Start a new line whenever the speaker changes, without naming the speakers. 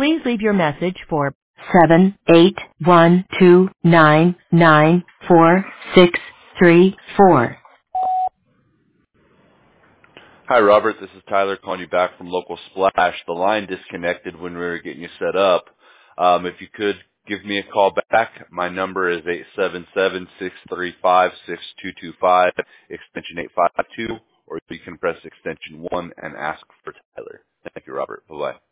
Please leave your message for 781299463.
Hi, Robert. This is Tyler calling you back from Local Splash. The line disconnected when we were getting you set up. If you could give me a call back, my number is 877-635-6225, extension 852, or you can press extension 1 and ask for Tyler. Thank you, Robert. Bye-bye.